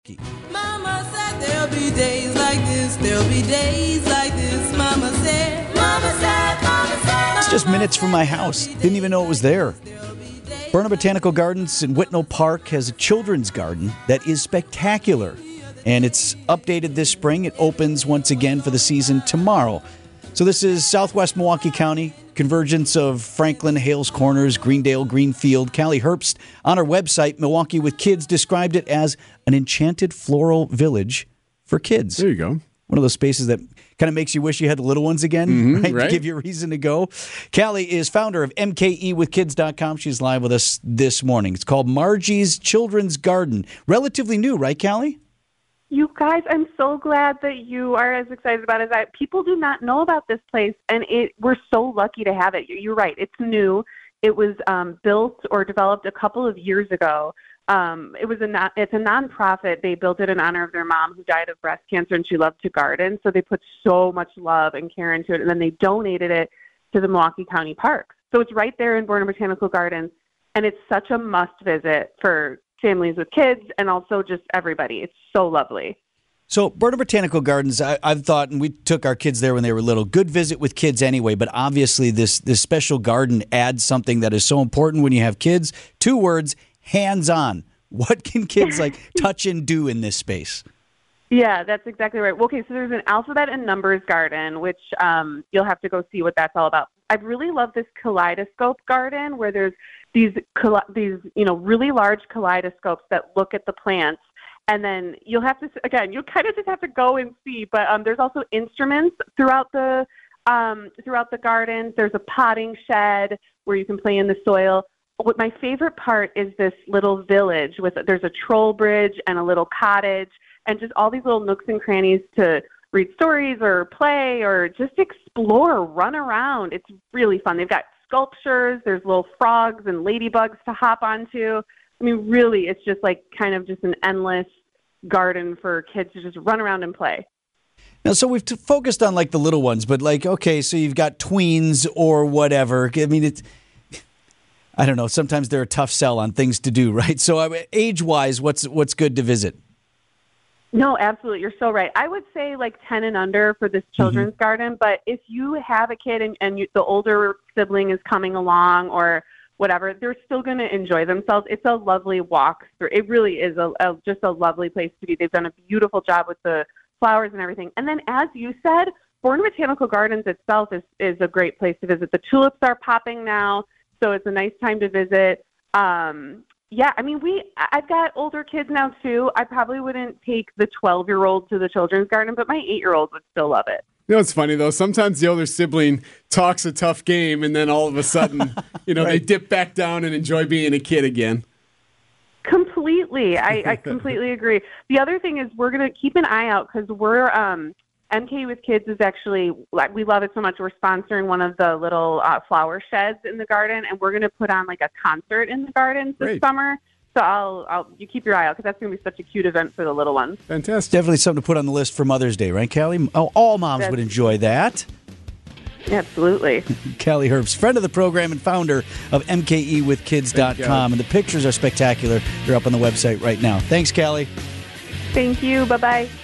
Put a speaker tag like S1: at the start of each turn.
S1: Mama said there'll be days like this, there'll be days like this. Mama said, Mama said, Mama said.
S2: It's just minutes from my house. Didn't even know it was there. Burnham Botanical Gardens in Whitnell Park has a children's garden that is spectacular. And it's updated this spring. It opens once again for the season tomorrow. So this is southwest Milwaukee County, convergence of Franklin, Hales Corners, Greendale, Greenfield. Callie Herbst on her website, Milwaukee with Kids, described it as an enchanted floral village for kids.
S3: There you go.
S2: One of those spaces that kind of makes you wish you had the little ones again, right?
S3: Right.
S2: To give you a reason to go. Callie is founder of MKEWithKids.com. She's live with us this morning. It's called Margie's Children's Garden. Relatively new, right, Callie?
S4: You guys, I'm so glad that you are as excited about it as I. People do not know about this place, and we're so lucky to have it. You're right. It's new. It was built or developed a couple of years ago. It's a nonprofit. They built it in honor of their mom who died of breast cancer, and she loved to garden. So they put so much love and care into it, and then they donated it to the Milwaukee County Parks. So it's right there in Burnham Botanical Gardens, and it's such a must visit for families with kids and also just everybody. It's so lovely.
S2: So Burnham Botanical Gardens, I've thought, and we took our kids there when they were little, good visit with kids anyway, but obviously this special garden adds something that is so important when you have kids. 2 words, hands-on. What can kids touch and do in this space?
S4: Yeah, that's exactly right. Okay, so there's an alphabet and numbers garden, which you'll have to go see what that's all about. I really love this kaleidoscope garden where there's these really large kaleidoscopes that look at the plants. And then you kind of just have to go and see. But there's also instruments throughout the gardens. There's a potting shed where you can play in the soil. What my favorite part is this little village there's a troll bridge and a little cottage and just all these little nooks and crannies to read stories or play or just explore, run around. It's really fun. They've got sculptures. There's little frogs and ladybugs to hop onto. I mean, really, it's just kind of just an endless garden for kids to just run around and play.
S2: Now, so we've focused on the little ones, but okay, so you've got tweens or whatever. I mean, I don't know. Sometimes they're a tough sell on things to do, right? So age-wise, what's good to visit?
S4: No, absolutely. You're so right. I would say 10 and under for this children's garden. But if you have a kid and the older sibling is coming along or whatever, they're still going to enjoy themselves. It's a lovely walk through. It really is just a lovely place to be. They've done a beautiful job with the flowers and everything. And then, as you said, Burnham Botanical Gardens itself is a great place to visit. The tulips are popping now, so it's a nice time to visit. Yeah, I mean, I've got older kids now, too. I probably wouldn't take the 12-year-old to the children's garden, but my 8-year-old would still love it.
S3: You know, it's funny, though. Sometimes the older sibling talks a tough game, and then all of a sudden, right. They dip back down and enjoy being a kid again.
S4: Completely. I completely agree. The other thing is we're going to keep an eye out because we're MK with Kids is actually, we love it so much, we're sponsoring one of the little flower sheds in the garden, and we're going to put on a concert in the gardens this summer. So you keep your eye out because that's going to be such a cute event for the little ones.
S3: Fantastic.
S2: Definitely something to put on the list for Mother's Day, right, Callie? Oh, all moms would enjoy that.
S4: Absolutely.
S2: Callie Herbst, friend of the program and founder of MKEWithKids.com. And the pictures are spectacular. They're up on the website right now. Thanks, Callie.
S4: Thank you. Bye-bye.